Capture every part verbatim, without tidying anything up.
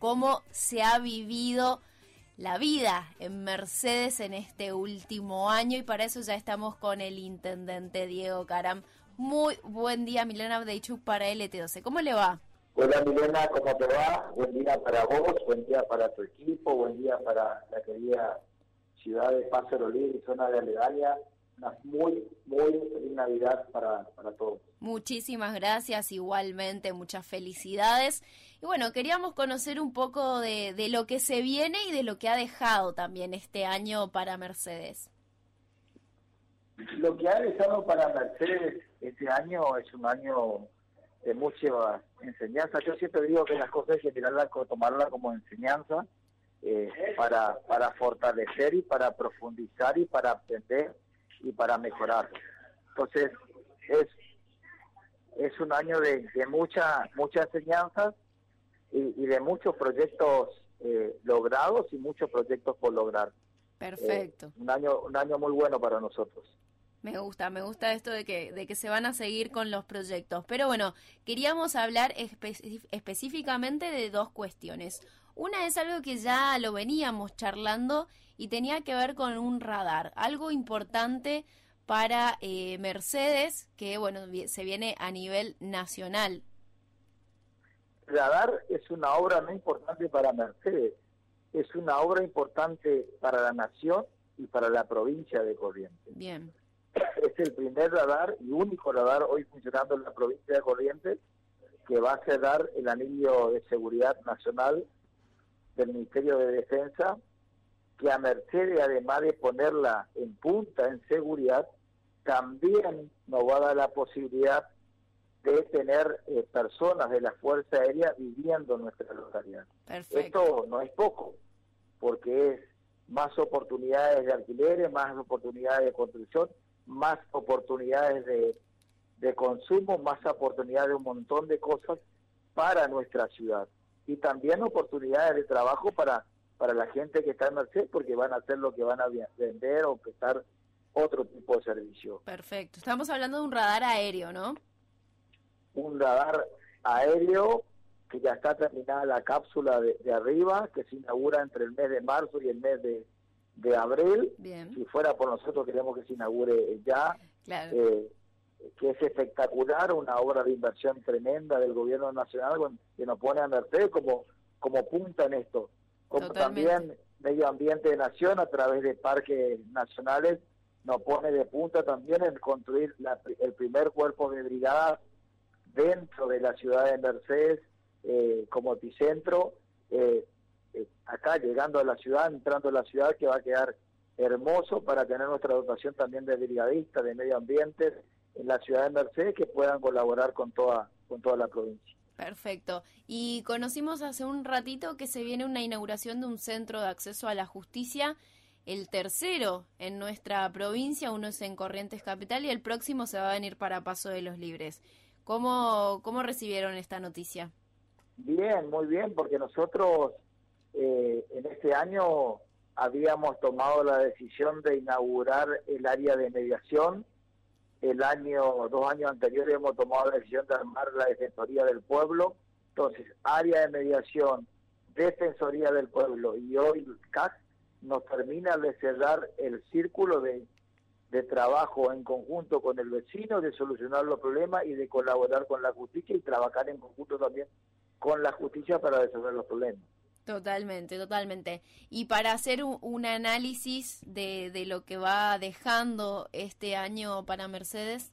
cómo se ha vivido la vida en Mercedes en este último año, y para eso ya estamos con el intendente Diego Caram. Muy buen día, Milena Avdeichuk para L T doce. ¿Cómo le va? Hola Milena, ¿cómo te va? Buen día para vos, buen día para tu equipo, buen día para la querida ciudad de Paso de los Libres y zona de aledaña. Una muy, muy feliz Navidad para, para todos. Muchísimas gracias, igualmente, muchas felicidades. Y bueno, queríamos conocer un poco de, de lo que se viene y de lo que ha dejado también este año para Mercedes. Lo que ha dejado para Mercedes este año es un año de mucha enseñanza. Yo siempre digo que las cosas hay que tirarlas, tomarlas como enseñanza eh, para, para fortalecer y para profundizar y para aprender y para mejorar. Entonces, es es un año de, de mucha, muchas enseñanzas y, y de muchos proyectos eh, logrados y muchos proyectos por lograr. Perfecto. Eh, un año un año muy bueno para nosotros. Me gusta, me gusta esto de que de que se van a seguir con los proyectos. Pero bueno, queríamos hablar espe- específicamente de dos cuestiones. Una es algo que ya lo veníamos charlando y tenía que ver con un radar, algo importante para eh, Mercedes, que bueno, se viene a nivel nacional. El radar es una obra no importante para Mercedes, es una obra importante para la nación y para la provincia de Corrientes. Bien. Es el primer radar y único radar hoy funcionando en la provincia de Corrientes que va a cerrar el anillo de seguridad nacional del Ministerio de Defensa, que a Mercedes, además de ponerla en punta en seguridad, también nos va a dar la posibilidad de tener eh, personas de la Fuerza Aérea viviendo en nuestra localidad. Perfecto. Esto no es poco, porque es más oportunidades de alquileres, más oportunidades de construcción, más oportunidades de, de consumo, más oportunidades de un montón de cosas para nuestra ciudad. Y también oportunidades de trabajo para, para la gente que está en Mercedes, porque van a hacer lo que van a vender o prestar otro tipo de servicio. Perfecto. Estamos hablando de un radar aéreo, ¿no? Un radar aéreo que ya está terminada la cápsula de, de arriba, que se inaugura entre el mes de marzo y el mes de, de abril. Bien. Si fuera por nosotros, queremos que se inaugure ya. Claro. Eh, que es espectacular, una obra de inversión tremenda del gobierno nacional que nos pone a Mercedes como, como punta en esto. Como Totalmente. También Medio Ambiente de Nación, a través de parques nacionales, nos pone de punta también en construir la, el primer cuerpo de brigada dentro de la ciudad de Mercedes, eh, como epicentro, eh, eh, acá llegando a la ciudad, entrando a la ciudad, que va a quedar hermoso para tener nuestra dotación también de brigadistas, de medio ambiente en la ciudad de Mercedes, que puedan colaborar con toda, con toda la provincia. Perfecto. Y conocimos hace un ratito que se viene una inauguración de un centro de acceso a la justicia, el tercero en nuestra provincia, uno es en Corrientes Capital y el próximo se va a venir para Paso de los Libres. ¿Cómo, cómo recibieron esta noticia? Bien, muy bien, porque nosotros eh, en este año habíamos tomado la decisión de inaugurar el área de mediación. El año, dos años anteriores hemos tomado la decisión de armar la Defensoría del Pueblo. Entonces, área de mediación, Defensoría del Pueblo y hoy C A C nos termina de cerrar el círculo de, de trabajo en conjunto con el vecino, de solucionar los problemas y de colaborar con la justicia y trabajar en conjunto también con la justicia para resolver los problemas. Totalmente, totalmente. Y para hacer un, un análisis de, de lo que va dejando este año para Mercedes.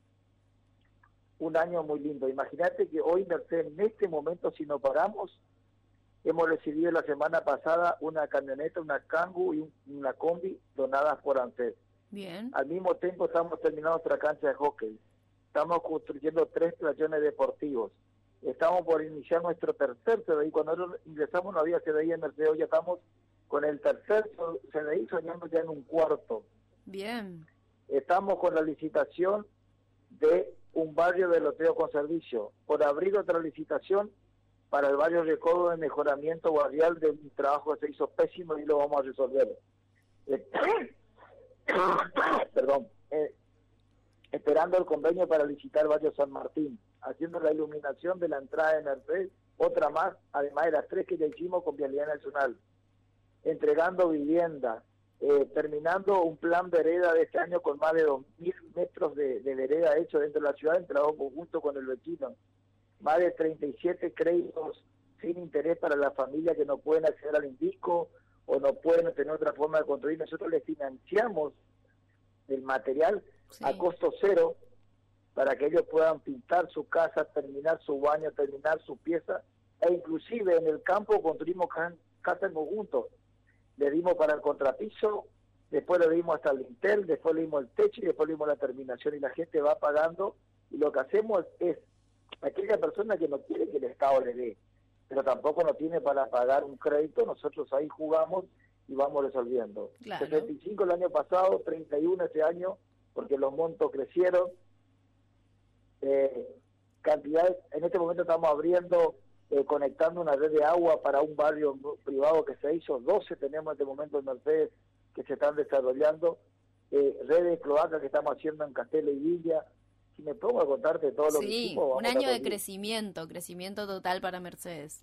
Un año muy lindo. Imagínate que hoy Mercedes, en este momento, si no paramos, hemos recibido la semana pasada una camioneta, una Kangoo y un, una combi donadas por ANSES. Bien. Al mismo tiempo estamos terminando nuestra cancha de hockey. Estamos construyendo tres playones deportivos. Estamos por iniciar nuestro tercer C D I. Cuando nosotros ingresamos no había C D I en Mercedes, hoy ya estamos con el tercer C D I soñando ya en un cuarto. Bien. Estamos con la licitación de un barrio de loteo con servicio, por abrir otra licitación para el barrio Recodo de mejoramiento barrial de un trabajo que se hizo pésimo y lo vamos a resolver. Eh, perdón. Eh, esperando el convenio para licitar el barrio San Martín, haciendo la iluminación de la entrada de Mercedes otra más, además de las tres que ya hicimos con Vialidad Nacional, entregando vivienda, eh, terminando un plan vereda de este año con más de dos mil metros de, de vereda hecho dentro de la ciudad, en trabajo conjunto con el vecino, más de treinta y siete créditos sin interés para las familias que no pueden acceder al Indisco o no pueden tener otra forma de construir. Nosotros les financiamos el material sí. a costo cero para que ellos puedan pintar su casa, terminar su baño, terminar su pieza, e inclusive en el campo construimos casa en conjunto. Le dimos para el contrapiso, después le dimos hasta el lintel, después le dimos el techo y después le dimos la terminación, y la gente va pagando, y lo que hacemos es, aquella persona que no quiere que el Estado le dé, pero tampoco no tiene para pagar un crédito, nosotros ahí jugamos y vamos resolviendo. Claro. setenta y cinco el año pasado, treinta y uno este año, porque los montos crecieron. Eh, cantidades, en este momento estamos abriendo, eh, conectando una red de agua para un barrio privado que se hizo, doce tenemos en este momento en Mercedes que se están desarrollando, eh, redes de cloaca que estamos haciendo en Castela y Villa. Si me pongo a contarte todo lo sí, que hicimos... un año de crecimiento, crecimiento total para Mercedes.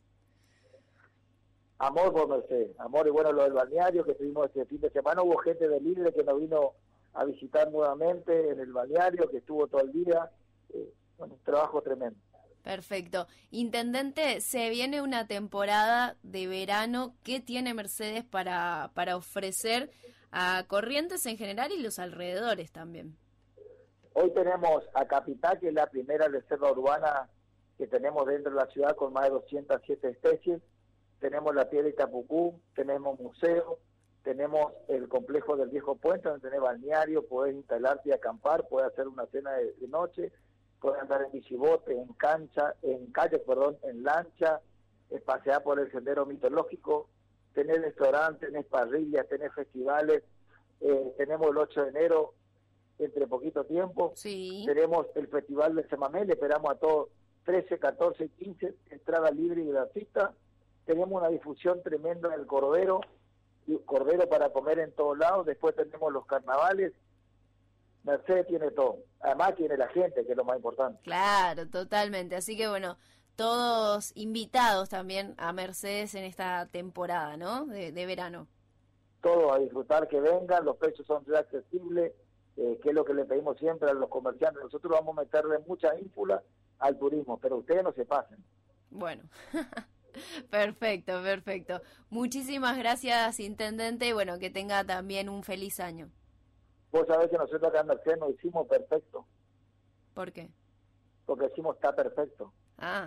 Amor por Mercedes, amor, y bueno, lo del balneario que tuvimos este fin de semana, hubo gente de Libre que nos vino a visitar nuevamente en el balneario, que estuvo todo el día, eh, bueno, un trabajo tremendo. Perfecto. Intendente, se viene una temporada de verano. ¿Qué tiene Mercedes para, para ofrecer a Corrientes en general y los alrededores también? Hoy tenemos a Capital, que es la primera reserva urbana que tenemos dentro de la ciudad con más de doscientas siete especies. Tenemos la piedra de Itapucú, tenemos museo, tenemos el complejo del Viejo Puente, donde tenés balneario, podés instalarte y acampar, podés hacer una cena de, de noche, podés andar en bicibote, en cancha, en calle, perdón, en lancha, pasear por el sendero mitológico, tenés restaurantes, tenés parrillas, tenés festivales, eh, tenemos el ocho de enero, entre poquito tiempo, sí. tenemos el Festival de Semamé, le esperamos a todos, trece, catorce y quince, entrada libre y gratuita. Tenemos una difusión tremenda del cordero, cordero para comer en todos lados. Después tenemos los carnavales. Mercedes tiene todo, además tiene la gente, que es lo más importante. Claro, totalmente, así que bueno, todos invitados también a Mercedes en esta temporada, ¿no?, de, de verano. Todos a disfrutar, que vengan, los precios son muy accesibles. Eh, que es lo que le pedimos siempre a los comerciantes. Nosotros vamos a meterle mucha ínfula al turismo, pero ustedes no se pasen. Bueno, perfecto, perfecto. Muchísimas gracias, intendente, y bueno, que tenga también un feliz año. Vos sabés que nosotros acá en Mercedes nos hicimos perfecto. ¿Por qué? Porque decimos está perfecto. Ah,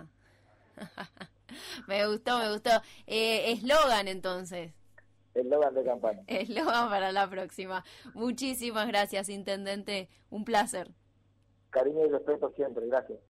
me gustó, me gustó. Eslogan, eh, entonces. Eslogan de campaña. Eslogan para la próxima. Muchísimas gracias, intendente. Un placer. Cariño y respeto siempre. Gracias.